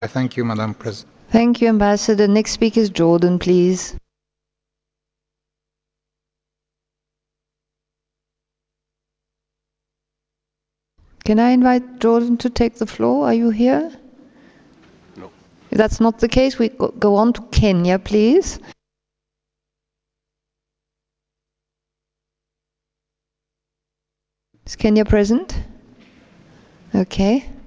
Thank you, Madam President. Thank you, Ambassador. Next speaker is Jordan, please. Can I invite Jordan to take the floor? Are you here? No. If that's not the case, we go on to Kenya, please. Is Kenya present? Okay.